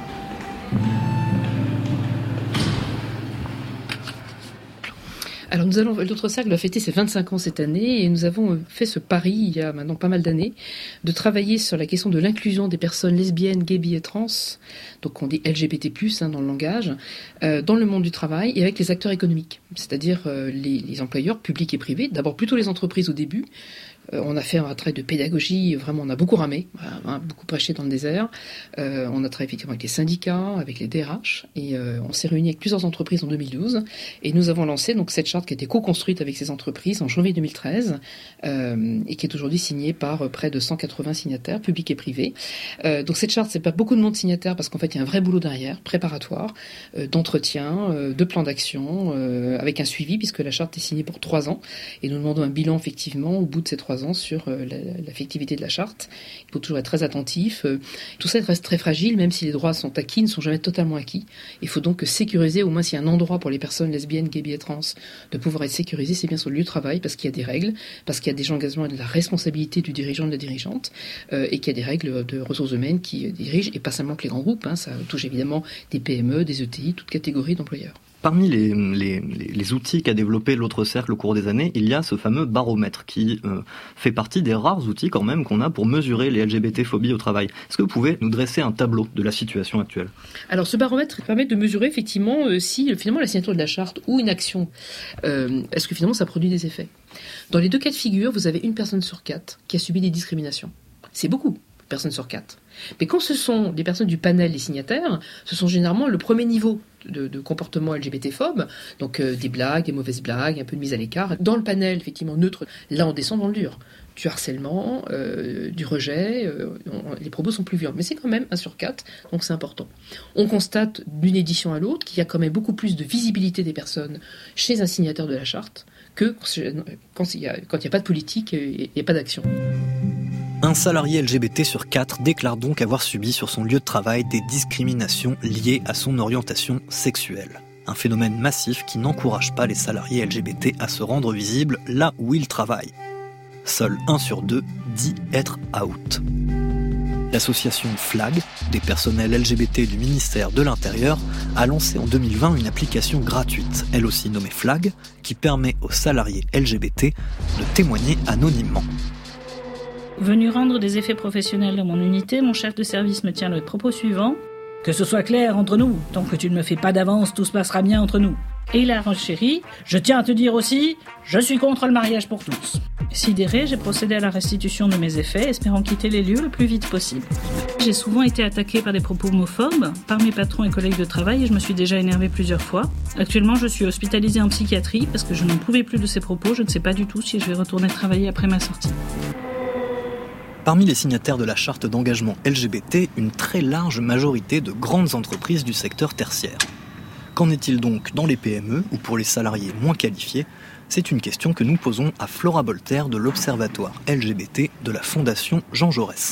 Alors nous allons, L'Autre Cercle va fêter ses vingt-cinq ans cette année et nous avons fait ce pari il y a maintenant pas mal d'années de travailler sur la question de l'inclusion des personnes lesbiennes, gays, bi et trans, donc on dit L G B T plus, hein, dans le langage, euh, dans le monde du travail et avec les acteurs économiques, c'est-à-dire euh, les, les employeurs publics et privés, d'abord plutôt les entreprises au début. Euh, on a fait un travail de pédagogie, vraiment on a beaucoup ramé, hein, beaucoup prêché dans le désert. Euh, on a travaillé effectivement avec les syndicats, avec les D R H et euh, on s'est réunis avec plusieurs entreprises en deux mille douze et nous avons lancé donc cette charte qui a été co-construite avec ces entreprises en janvier deux mille treize euh, et qui est aujourd'hui signée par euh, près de cent quatre-vingts signataires, publics et privés. Euh, donc cette charte, c'est pas beaucoup de monde signataire parce qu'en fait il y a un vrai boulot derrière, préparatoire, euh, d'entretien, euh, de plan d'action, euh, avec un suivi puisque la charte est signée pour trois ans et nous demandons un bilan effectivement au bout de ces trois ans sur euh, la, l'affectivité de la charte. Il faut toujours être très attentif. Euh, tout ça reste très fragile, même si les droits sont acquis, ne sont jamais totalement acquis. Il faut donc sécuriser, au moins s'il y a un endroit pour les personnes lesbiennes, gays, bi et trans de pouvoir être sécurisé, c'est bien sur le lieu de travail, parce qu'il y a des règles, parce qu'il y a des engagements et de la responsabilité du dirigeant et de la dirigeante, euh, et qu'il y a des règles de ressources humaines qui dirigent, et pas seulement que les grands groupes, hein, ça touche évidemment des P M E, des E T I, toute catégorie d'employeurs. Parmi les, les, les outils qu'a développé L'Autre Cercle au cours des années, il y a ce fameux baromètre qui euh, fait partie des rares outils quand même qu'on a pour mesurer les L G B T-phobies au travail. Est-ce que vous pouvez nous dresser un tableau de la situation actuelle ? Alors ce baromètre permet de mesurer effectivement euh, si finalement la signature de la charte ou une action, euh, est-ce que finalement ça produit des effets ? Dans les deux cas de figure, vous avez une personne sur quatre qui a subi des discriminations. C'est beaucoup. Personnes sur quatre. Mais quand ce sont des personnes du panel des signataires, ce sont généralement le premier niveau de, de comportement L G B T-phobe, donc euh, des blagues, des mauvaises blagues, un peu de mise à l'écart. Dans le panel, effectivement, neutre, là on descend dans le dur. Du harcèlement, euh, du rejet, euh, on, les propos sont plus violents. Mais c'est quand même un sur quatre, donc c'est important. On constate d'une édition à l'autre qu'il y a quand même beaucoup plus de visibilité des personnes chez un signataire de la charte que quand il n'y a, a pas de politique et, et pas d'action. Un salarié L G B T sur quatre déclare donc avoir subi sur son lieu de travail des discriminations liées à son orientation sexuelle. Un phénomène massif qui n'encourage pas les salariés L G B T à se rendre visibles là où ils travaillent. Seul un sur deux dit être out. L'association FLAG, des personnels L G B T du ministère de l'Intérieur, a lancé en deux mille vingt une application gratuite, elle aussi nommée FLAG, qui permet aux salariés L G B T de témoigner anonymement. Venu rendre des effets professionnels dans mon unité, mon chef de service me tient le propos suivant. Que ce soit clair entre nous, tant que tu ne me fais pas d'avance, tout se passera bien entre nous. Et il a renchéri, je tiens à te dire aussi, je suis contre le mariage pour tous. Sidéré, j'ai procédé à la restitution de mes effets, espérant quitter les lieux le plus vite possible. J'ai souvent été attaquée par des propos homophobes, par mes patrons et collègues de travail, et je me suis déjà énervée plusieurs fois. Actuellement, je suis hospitalisée en psychiatrie, parce que je n'en pouvais plus de ces propos, je ne sais pas du tout si je vais retourner travailler après ma sortie. Parmi les signataires de la charte d'engagement L G B T, une très large majorité de grandes entreprises du secteur tertiaire. Qu'en est-il donc dans les P M E ou pour les salariés moins qualifiés ? C'est une question que nous posons à Flora Bolter de l'Observatoire L G B T de la Fondation Jean Jaurès.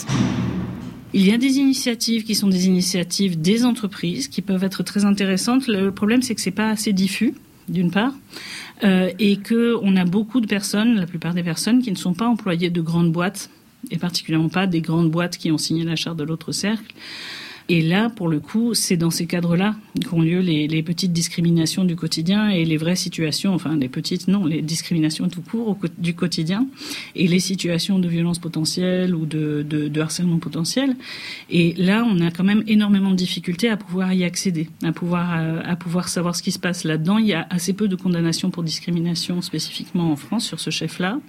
Il y a des initiatives qui sont des initiatives des entreprises qui peuvent être très intéressantes. Le problème, c'est que c'est pas assez diffus, d'une part, euh, et qu'on a beaucoup de personnes, la plupart des personnes, qui ne sont pas employées de grandes boîtes, et particulièrement pas des grandes boîtes qui ont signé la charte de l'autre cercle. Et là, pour le coup, c'est dans ces cadres-là qu'ont lieu les, les petites discriminations du quotidien et les vraies situations, enfin les petites, non, les discriminations tout court au, du quotidien et les situations de violence potentielle ou de, de, de harcèlement potentiel. Et là, on a quand même énormément de difficultés à pouvoir y accéder, à pouvoir, à, à pouvoir savoir ce qui se passe là-dedans. Il y a assez peu de condamnations pour discrimination spécifiquement en France sur ce chef-là.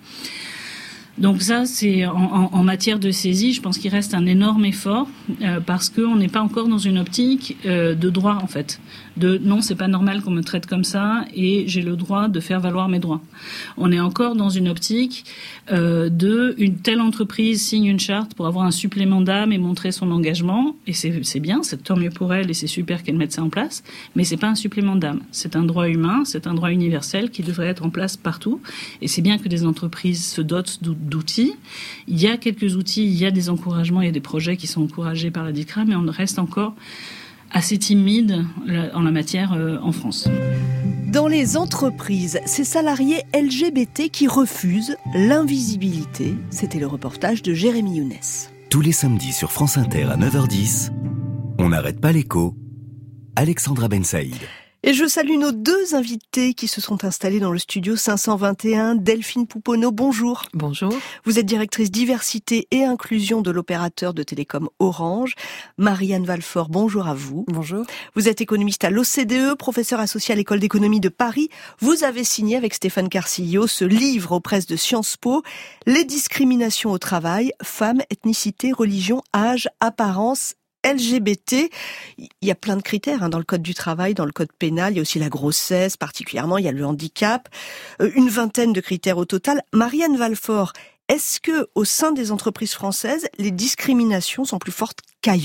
Donc ça, c'est en, en, en matière de saisie, je pense qu'il reste un énorme effort euh, parce qu'on n'est pas encore dans une optique euh, de droit en fait. De non, c'est pas normal qu'on me traite comme ça et j'ai le droit de faire valoir mes droits. On est encore dans une optique euh, de une telle entreprise signe une charte pour avoir un supplément d'âme et montrer son engagement et c'est, c'est bien, c'est tant mieux pour elle et c'est super qu'elle mette ça en place. Mais c'est pas un supplément d'âme, c'est un droit humain, c'est un droit universel qui devrait être en place partout. Et c'est bien que des entreprises se dotent d'outils. Il y a quelques outils, il y a des encouragements, il y a des projets qui sont encouragés par la DICRA, mais on reste encore assez timide en la matière euh, en France. Dans les entreprises, ces salariés L G B T qui refusent l'invisibilité, c'était le reportage de Jérémy Younes. Tous les samedis sur France Inter à neuf heures dix, on n'arrête pas l'écho. Alexandra Ben Saïd. Et je salue nos deux invités qui se sont installés dans le studio cinq cent vingt et un. Delphine Pouponneau, bonjour. Bonjour. Vous êtes directrice diversité et inclusion de l'opérateur de télécom Orange. Marianne Valfort, bonjour à vous. Bonjour. Vous êtes économiste à l'O C D E, professeur associé à l'École d'économie de Paris. Vous avez signé avec Stéphane Carcillo ce livre aux presses de Sciences Po, Les discriminations au travail, femmes, ethnicité, religion, âge, apparence, L G B T, il y a plein de critères hein, dans le code du travail, dans le code pénal, il y a aussi la grossesse particulièrement, il y a le handicap, euh, une vingtaine de critères au total. Marianne Valfort, est-ce que au sein des entreprises françaises, les discriminations sont plus fortes qu'ailleurs ?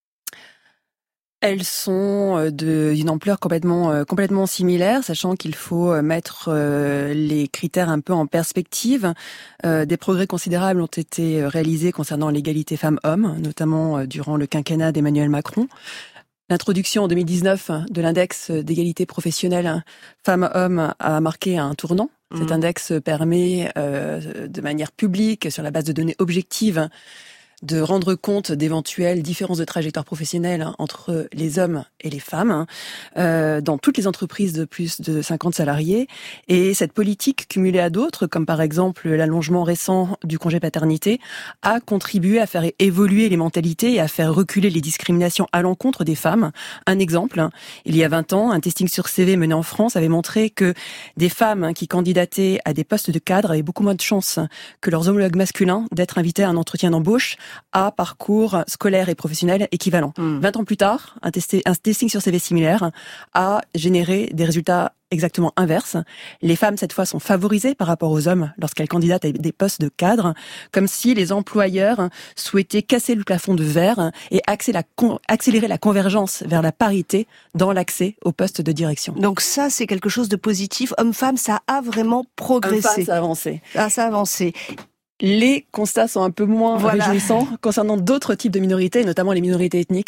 Elles sont de, d'une ampleur complètement, complètement similaire, sachant qu'il faut mettre les critères un peu en perspective. Des progrès considérables ont été réalisés concernant l'égalité femmes-hommes, notamment durant le quinquennat d'Emmanuel Macron. L'introduction en deux mille dix-neuf de l'index d'égalité professionnelle femmes-hommes a marqué un tournant. Mmh. Cet index permet euh, de manière publique, sur la base de données objectives, de rendre compte d'éventuelles différences de trajectoire professionnelle entre les hommes et les femmes euh, dans toutes les entreprises de plus de cinquante salariés. Et cette politique, cumulée à d'autres, comme par exemple l'allongement récent du congé paternité, a contribué à faire évoluer les mentalités et à faire reculer les discriminations à l'encontre des femmes. Un exemple, il y a vingt ans, un testing sur C V mené en France avait montré que des femmes qui candidataient à des postes de cadre avaient beaucoup moins de chances que leurs homologues masculins d'être invités à un entretien d'embauche à parcours scolaire et professionnel équivalent. Mmh. vingt ans plus tard, un, testé, un testing sur C V similaire a généré des résultats exactement inverses. Les femmes, cette fois, sont favorisées par rapport aux hommes lorsqu'elles candidatent à des postes de cadre, comme si les employeurs souhaitaient casser le plafond de verre et accélérer la convergence vers la parité dans l'accès aux postes de direction. Donc ça, c'est quelque chose de positif. Homme-femme, ça a vraiment progressé. Homme-femme, ça a avancé. Ah, ça a avancé. Les constats sont un peu moins voilà. réjouissants concernant d'autres types de minorités, notamment les minorités ethniques.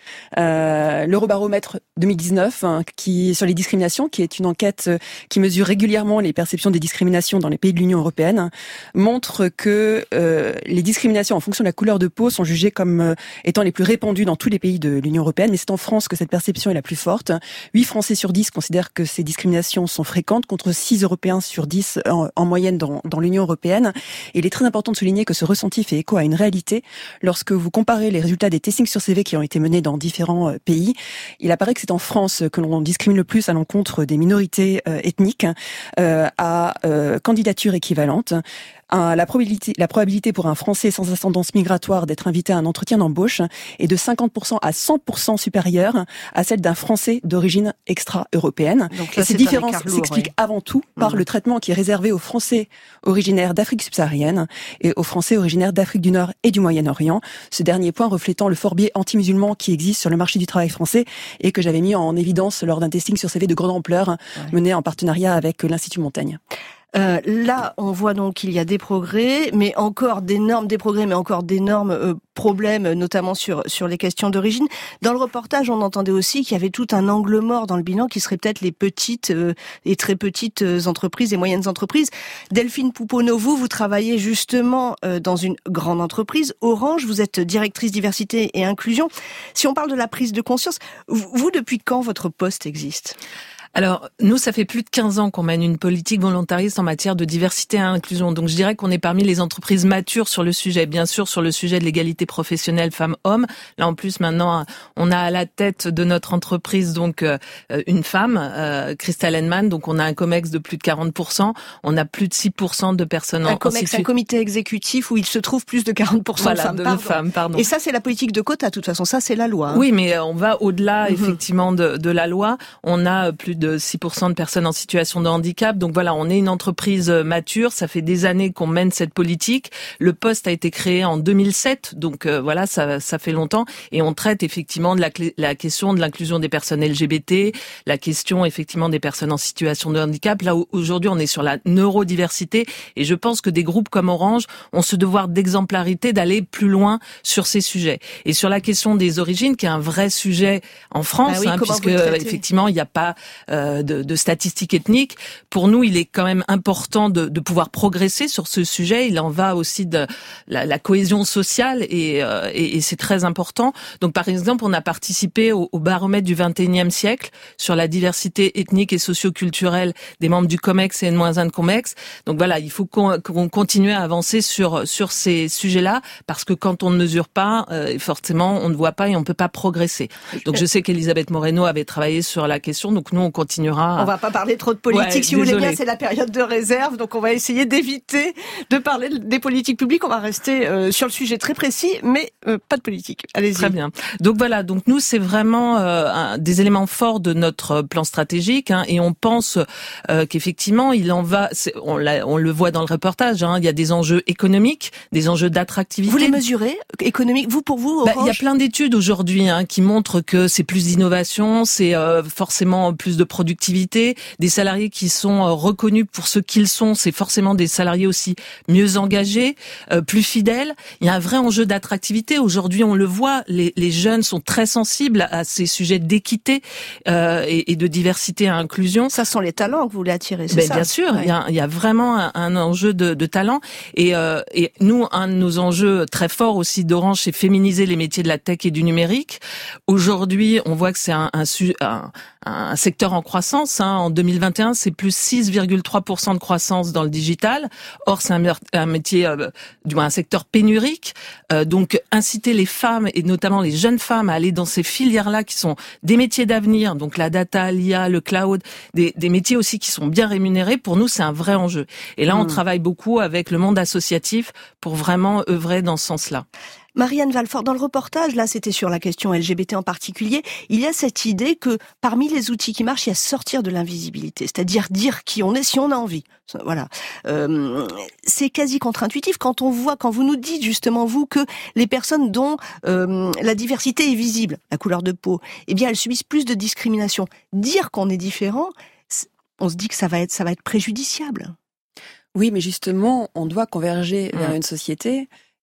Euh, L'Eurobaromètre deux mille dix-neuf, hein, qui sur les discriminations, qui est une enquête euh, qui mesure régulièrement les perceptions des discriminations dans les pays de l'Union européenne, montre que euh, les discriminations en fonction de la couleur de peau sont jugées comme euh, étant les plus répandues dans tous les pays de l'Union européenne, mais c'est en France que cette perception est la plus forte. huit Français sur dix considèrent que ces discriminations sont fréquentes, contre six Européens sur dix en, en moyenne dans, dans l'Union européenne. Et il est très important de souligner que ce ressenti fait écho à une réalité. Lorsque vous comparez les résultats des testings sur C V qui ont été menés dans différents pays, il apparaît que c'est en France que l'on discrimine le plus à l'encontre des minorités euh, ethniques euh, à euh, candidature équivalente. Un, la probabilité, la probabilité pour un Français sans ascendance migratoire d'être invité à un entretien d'embauche est de cinquante pour cent à cent pour cent supérieure à celle d'un Français d'origine extra-européenne. Donc là, et ces différences s'expliquent oui. avant tout par mmh. le traitement qui est réservé aux Français originaires d'Afrique subsaharienne et aux Français originaires d'Afrique du Nord et du Moyen-Orient. Ce dernier point reflétant le fort biais anti-musulman qui existe sur le marché du travail français et que j'avais mis en évidence lors d'un testing sur C V de grande ampleur ouais. mené en partenariat avec l'Institut Montaigne. Euh, là, on voit donc qu'il y a des progrès, mais encore d'énormes des progrès, mais encore d'énormes euh, problèmes, notamment sur sur les questions d'origine. Dans le reportage, on entendait aussi qu'il y avait tout un angle mort dans le bilan, qui serait peut-être les petites euh, et très petites entreprises et moyennes entreprises. Delphine Pouponneau, vous, vous travaillez justement euh, dans une grande entreprise, Orange. Vous êtes directrice diversité et inclusion. Si on parle de la prise de conscience, vous, depuis quand votre poste existe ? Alors, nous, ça fait plus de quinze ans qu'on mène une politique volontariste en matière de diversité et inclusion. Donc, je dirais qu'on est parmi les entreprises matures sur le sujet. Bien sûr, sur le sujet de l'égalité professionnelle femmes-hommes. Là, en plus, maintenant, on a à la tête de notre entreprise, donc, euh, une femme, euh, Christelle Henman. Donc, on a un COMEX de plus de quarante pour cent. On a plus de six pour cent de personnes en constitution. Un COMEX, un comité exécutif où il se trouve plus de quarante pour cent voilà, de femmes. De pardon. femmes pardon. Et ça, c'est la politique de quota, de toute façon. Ça, c'est la loi. Hein. Oui, mais on va au-delà, Mm-hmm. effectivement, de, de la loi. On a plus de six pour cent de personnes en situation de handicap. Donc voilà, on est une entreprise mature. Ça fait des années qu'on mène cette politique. Le poste a été créé en deux mille sept. Donc euh, voilà, ça, ça fait longtemps. Et on traite effectivement de la, la question de l'inclusion des personnes L G B T, la question effectivement des personnes en situation de handicap. Là, aujourd'hui, on est sur la neurodiversité. Et je pense que des groupes comme Orange ont ce devoir d'exemplarité d'aller plus loin sur ces sujets. Et sur la question des origines, qui est un vrai sujet en France, bah oui, hein, puisque effectivement, il n'y a pas euh, de, de statistiques ethniques. Pour nous, il est quand même important de, de pouvoir progresser sur ce sujet. Il en va aussi de la, la cohésion sociale et, euh, et, et c'est très important. Donc, par exemple, on a participé au, au baromètre du vingt et unième siècle sur la diversité ethnique et socio-culturelle des membres du COMEX et N moins un de COMEX. Donc voilà, il faut qu'on, qu'on continue à avancer sur sur ces sujets-là parce que quand on ne mesure pas, euh, forcément, on ne voit pas et on ne peut pas progresser. Donc, je sais qu'Elisabeth Moreno avait travaillé sur la question. Donc, nous, on continuera. On va pas parler trop de politique, ouais, si vous voulez bien, c'est la période de réserve, donc on va essayer d'éviter de parler des politiques publiques, on va rester euh, sur le sujet très précis, mais euh, pas de politique. Allez-y. Très bien. Donc voilà, donc nous, c'est vraiment euh, un, des éléments forts de notre plan stratégique, hein, et on pense euh, qu'effectivement, il en va, c'est, on, l'a, on le voit dans le reportage, hein, il y a des enjeux économiques, des enjeux d'attractivité. Vous les mesurez, économiques, vous, pour vous, Orange ? Bah, il y a plein d'études aujourd'hui hein, qui montrent que c'est plus d'innovation, c'est euh, forcément plus de productivité, des salariés qui sont euh, reconnus pour ce qu'ils sont, c'est forcément des salariés aussi mieux engagés, euh, plus fidèles. Il y a un vrai enjeu d'attractivité. Aujourd'hui, on le voit, les, les jeunes sont très sensibles à ces sujets d'équité euh, et, et de diversité et inclusion. Ça sont les talents que vous voulez attirer, c'est ben, ça ? Bien sûr, ouais. il, y a, il y a vraiment un, un enjeu de, de talent. Et, euh, et nous, un de nos enjeux très forts aussi d'Orange, c'est féminiser les métiers de la tech et du numérique. Aujourd'hui, on voit que c'est un, un, un, un secteur en croissance. Hein. En deux mille vingt et un, c'est plus six virgule trois pour cent de croissance dans le digital. Or, c'est un, un métier, euh, du moins un secteur pénurique. Euh, donc, inciter les femmes et notamment les jeunes femmes à aller dans ces filières-là qui sont des métiers d'avenir, donc la data, l'I A, le cloud, des, des métiers aussi qui sont bien rémunérés. Pour nous, c'est un vrai enjeu. Et là, mmh. on travaille beaucoup avec le monde associatif pour vraiment œuvrer dans ce sens-là. Marianne Valfort, dans le reportage, là, c'était sur la question L G B T en particulier, il y a cette idée que parmi les outils qui marchent, il y a sortir de l'invisibilité, c'est-à-dire dire qui on est si on a envie. Voilà, euh, c'est quasi contre-intuitif quand on voit, quand vous nous dites justement vous que les personnes dont euh, la diversité est visible, la couleur de peau, eh bien elles subissent plus de discrimination. Dire qu'on est différent, on se dit que ça va être, ça va être préjudiciable. Oui, mais justement, on doit converger vers une société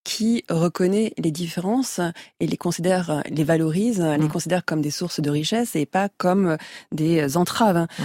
qui reconnaît les différences et les considère, les valorise, mmh. les considère comme des sources de richesse et pas comme des entraves. Mmh.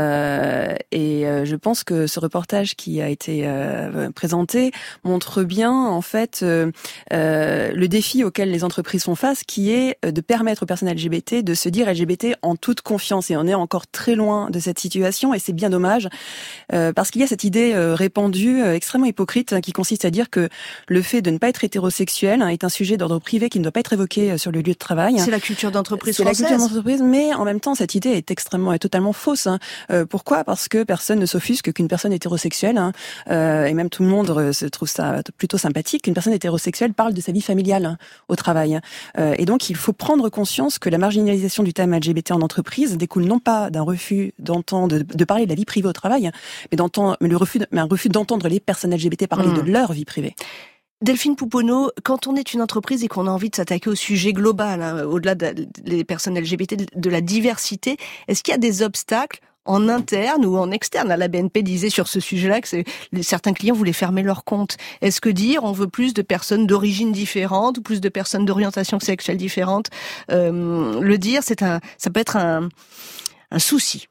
Euh, et je pense que ce reportage qui a été euh, présenté montre bien en fait euh, euh, le défi auquel les entreprises font face, qui est de permettre aux personnes L G B T de se dire L G B T en toute confiance. Et on est encore très loin de cette situation et c'est bien dommage euh, parce qu'il y a cette idée euh, répandue, euh, extrêmement hypocrite, hein, qui consiste à dire que le fait de ne pas être hétérosexuel hein, est un sujet d'ordre privé qui ne doit pas être évoqué sur le lieu de travail. C'est la culture d'entreprise C'est française. la culture d'entreprise, mais en même temps, cette idée est extrêmement et totalement fausse. Hein. Euh, pourquoi ? Parce que personne ne s'offusque qu'une personne hétérosexuelle, hein, euh, et même tout le monde euh, se trouve ça plutôt sympathique, qu'une personne hétérosexuelle parle de sa vie familiale hein, au travail. Euh, et donc, il faut prendre conscience que la marginalisation du thème L G B T en entreprise découle non pas d'un refus d'entendre, de, de parler de la vie privée au travail, mais d'entendre, mais le refus, mais un refus d'entendre les personnes L G B T parler mmh. de leur vie privée. Delphine Pouponneau, quand on est une entreprise et qu'on a envie de s'attaquer au sujet global, hein, au-delà des personnes L G B T, de la diversité, est-ce qu'il y a des obstacles en interne ou en externe? La B N P disait sur ce sujet-là que c'est, certains clients voulaient fermer leur compte. Est-ce que dire on veut plus de personnes d'origine différente ou plus de personnes d'orientation sexuelle différente, euh, le dire, c'est un, ça peut être un, un souci?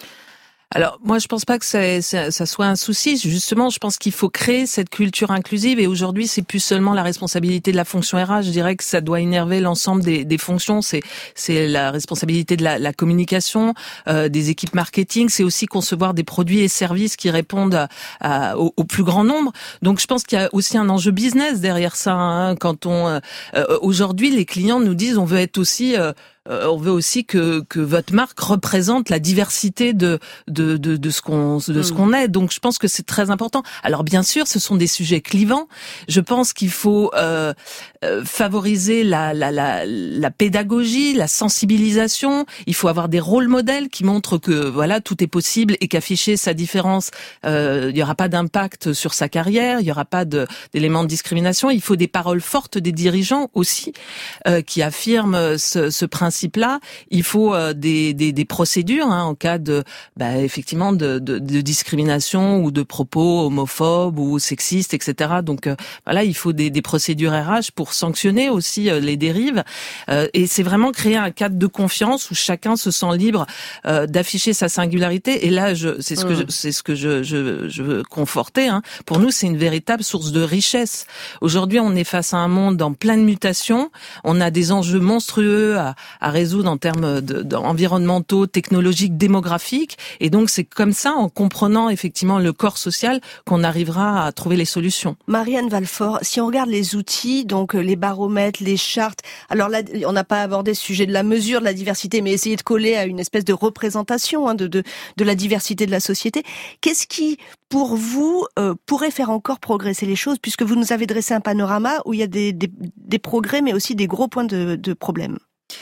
Alors moi je pense pas que ça, ça, ça soit un souci. Justement, je pense qu'il faut créer cette culture inclusive et aujourd'hui c'est plus seulement la responsabilité de la fonction R H. Je dirais que ça doit énerver l'ensemble des, des fonctions. C'est c'est la responsabilité de la, la communication, euh, des équipes marketing. C'est aussi concevoir des produits et services qui répondent à, à, au, au plus grand nombre. Donc je pense qu'il y a aussi un enjeu business derrière ça. Hein, quand on euh, aujourd'hui les clients nous disent on veut être aussi euh, Euh, on veut aussi que que votre marque représente la diversité de de de, de ce qu'on de ce qu'on est. Donc je pense que c'est très important. Alors bien sûr, ce sont des sujets clivants. Je pense qu'il faut euh, euh, favoriser la la la la pédagogie, la sensibilisation. Il faut avoir des rôles modèles qui montrent que voilà, tout est possible et qu'afficher sa différence, euh, il y aura pas d'impact sur sa carrière, il y aura pas de d'éléments de discrimination. Il faut des paroles fortes des dirigeants aussi euh, qui affirment ce ce principe là, il faut euh, des, des, des procédures hein, en cas de, bah, effectivement, de, de, de discrimination ou de propos homophobes ou sexistes, et cetera. Donc euh, voilà, il faut des, des procédures R H pour sanctionner aussi euh, les dérives. Euh, et c'est vraiment créer un cadre de confiance où chacun se sent libre euh, d'afficher sa singularité. Et là, je, c'est ce que, je, c'est ce que je, je, je veux conforter. Hein. Pour nous, c'est une véritable source de richesse. Aujourd'hui, on est face à un monde en pleine mutation. On a des enjeux monstrueux à à résoudre en termes de, de environnementaux, technologiques, démographiques. Et donc, c'est comme ça, en comprenant effectivement le corps social, qu'on arrivera à trouver les solutions. Marianne Valfort, si on regarde les outils, donc les baromètres, les chartes, alors là, on n'a pas abordé ce sujet de la mesure de la diversité, mais essayer de coller à une espèce de représentation hein, de, de, de la diversité de la société. Qu'est-ce qui, pour vous, euh, pourrait faire encore progresser les choses, puisque vous nous avez dressé un panorama où il y a des, des, des progrès, mais aussi des gros points de, de problème?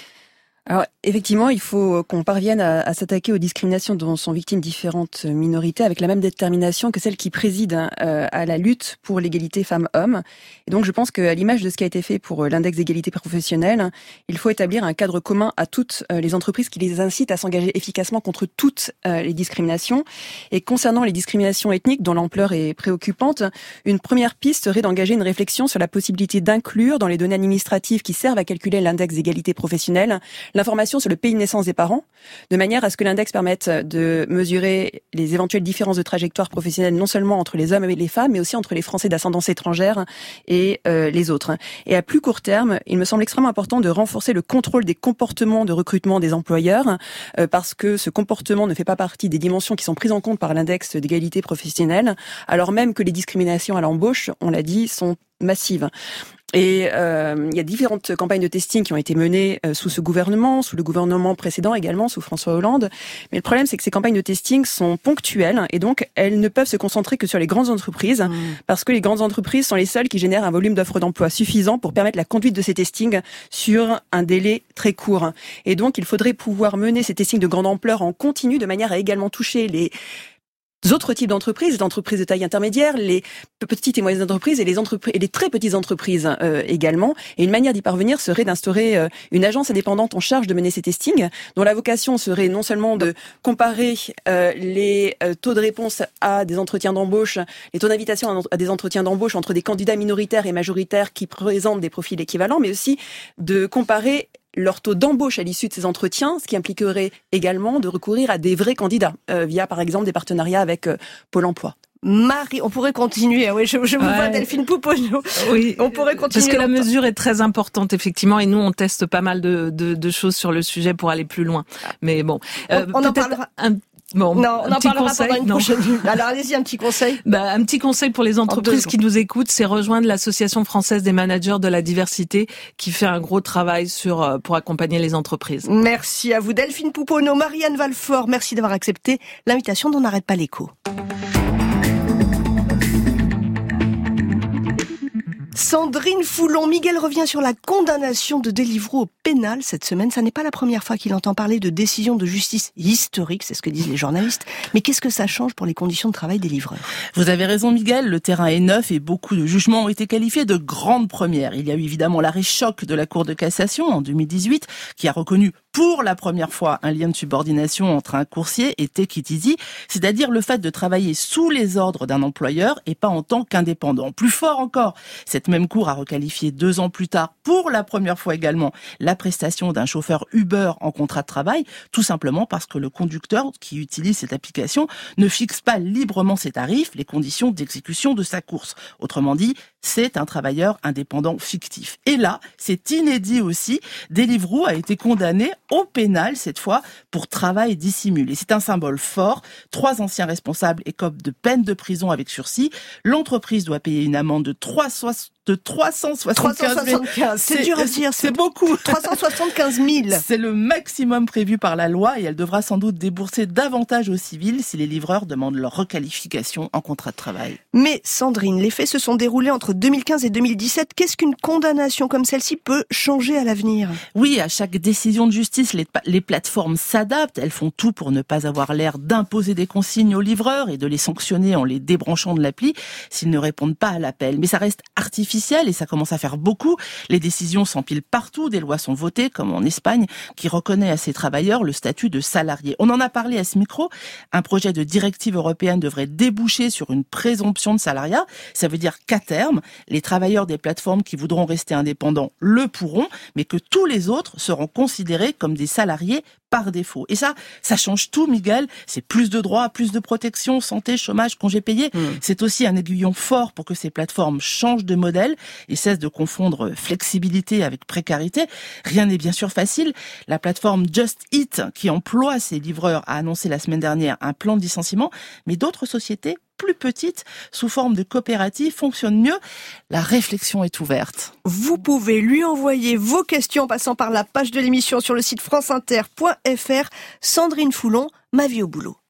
Alors effectivement, il faut qu'on parvienne à, à s'attaquer aux discriminations dont sont victimes différentes minorités avec la même détermination que celle qui préside euh, à la lutte pour l'égalité femmes-hommes. Et donc je pense qu'à l'image de ce qui a été fait pour l'index d'égalité professionnelle, il faut établir un cadre commun à toutes les entreprises qui les incitent à s'engager efficacement contre toutes les discriminations. Et concernant les discriminations ethniques dont l'ampleur est préoccupante, une première piste serait d'engager une réflexion sur la possibilité d'inclure dans les données administratives qui servent à calculer l'index d'égalité professionnelle l'information sur le pays de naissance des parents, de manière à ce que l'index permette de mesurer les éventuelles différences de trajectoire professionnelle non seulement entre les hommes et les femmes, mais aussi entre les Français d'ascendance étrangère et euh, les autres. Et à plus court terme, il me semble extrêmement important de renforcer le contrôle des comportements de recrutement des employeurs, euh, parce que ce comportement ne fait pas partie des dimensions qui sont prises en compte par l'index d'égalité professionnelle, alors même que les discriminations à l'embauche, on l'a dit, sont massives. Et euh, il y a différentes campagnes de testing qui ont été menées euh, sous ce gouvernement, sous le gouvernement précédent également, sous François Hollande. Mais le problème, c'est que ces campagnes de testing sont ponctuelles et donc elles ne peuvent se concentrer que sur les grandes entreprises, mmh. parce que les grandes entreprises sont les seules qui génèrent un volume d'offres d'emploi suffisant pour permettre la conduite de ces testings sur un délai très court. Et donc, il faudrait pouvoir mener ces testings de grande ampleur en continu de manière à également toucher les autres types d'entreprises, les entreprises de taille intermédiaire, les petites et moyennes entreprises et les entreprises et les très petites entreprises euh, également. Et une manière d'y parvenir serait d'instaurer euh, une agence indépendante en charge de mener ces testings, dont la vocation serait non seulement de comparer euh, les euh, taux de réponse à des entretiens d'embauche, les taux d'invitation à des entretiens d'embauche entre des candidats minoritaires et majoritaires qui présentent des profils équivalents, mais aussi de comparer leur taux d'embauche à l'issue de ces entretiens, ce qui impliquerait également de recourir à des vrais candidats, euh, via par exemple des partenariats avec euh, Pôle emploi. Marie, on pourrait continuer. Oui, je, je vous ouais. vois, Delphine Pouponneau. Oui, on pourrait continuer. Parce que la longtemps. mesure est très importante, effectivement, et nous, on teste pas mal de, de, de choses sur le sujet pour aller plus loin. Mais bon, euh, on, on en parlera. Un... Bon, non, on en parlera conseil, pendant une non. prochaine. Alors allez-y, un petit conseil. Bah, un petit conseil pour les entreprises qui nous écoutent, c'est rejoindre l'Association française des managers de la diversité, qui fait un gros travail sur pour accompagner les entreprises. Merci à vous, Delphine Pouponneau, Marianne Valfort. Merci d'avoir accepté l'invitation d'On n'arrête pas l'écho. Sandrine Foulon, Miguel revient sur la condamnation de Deliveroo au pénal cette semaine. Ça n'est pas la première fois qu'il entend parler de décision de justice historique, c'est ce que disent les journalistes. Mais qu'est-ce que ça change pour les conditions de travail des livreurs ? Vous avez raison Miguel, le terrain est neuf et beaucoup de jugements ont été qualifiés de grandes premières. Il y a eu évidemment l'arrêt choc de la Cour de cassation en deux mille dix-huit qui a reconnu pour la première fois un lien de subordination entre un coursier et Take It Easy, c'est-à-dire le fait de travailler sous les ordres d'un employeur et pas en tant qu'indépendant. Plus fort encore, cette même Cour a requalifié deux ans plus tard, pour la première fois également, la prestation d'un chauffeur Uber en contrat de travail, tout simplement parce que le conducteur qui utilise cette application ne fixe pas librement ses tarifs, les conditions d'exécution de sa course. Autrement dit, c'est un travailleur indépendant fictif. Et là, c'est inédit aussi, Deliveroo a été condamné au pénal, cette fois, pour travail dissimulé. C'est un symbole fort. Trois anciens responsables écopent de peine de prison avec sursis. L'entreprise doit payer une amende de trois de trois cent soixante-quinze mille. C'est, c'est dur à dire. C'est beaucoup. trois cent soixante-quinze mille. C'est le maximum prévu par la loi et elle devra sans doute débourser davantage aux civils si les livreurs demandent leur requalification en contrat de travail. Mais Sandrine, les faits se sont déroulés entre deux mille quinze et deux mille dix-sept. Qu'est-ce qu'une condamnation comme celle-ci peut changer à l'avenir ? Oui, à chaque décision de justice, les, les plateformes s'adaptent. Elles font tout pour ne pas avoir l'air d'imposer des consignes aux livreurs et de les sanctionner en les débranchant de l'appli s'ils ne répondent pas à l'appel. Mais ça reste artificiel. Et ça commence à faire beaucoup. Les décisions s'empilent partout, des lois sont votées, comme en Espagne, qui reconnaît à ces travailleurs le statut de salarié. On en a parlé à ce micro, un projet de directive européenne devrait déboucher sur une présomption de salariat. Ça veut dire qu'à terme, les travailleurs des plateformes qui voudront rester indépendants le pourront, mais que tous les autres seront considérés comme des salariés par défaut. Et ça, ça change tout, Miguel. C'est plus de droits, plus de protection, santé, chômage, congés payés. Mmh. C'est aussi un aiguillon fort pour que ces plateformes changent de modèle et cessent de confondre flexibilité avec précarité. Rien n'est bien sûr facile. La plateforme Just Eat, qui emploie ses livreurs, a annoncé la semaine dernière un plan de licenciement, mais d'autres sociétés plus petites, sous forme de coopératives, fonctionnent mieux. La réflexion est ouverte. Vous pouvez lui envoyer vos questions en passant par la page de l'émission sur le site franceinter point f r. Sandrine Foulon, Ma vie au boulot.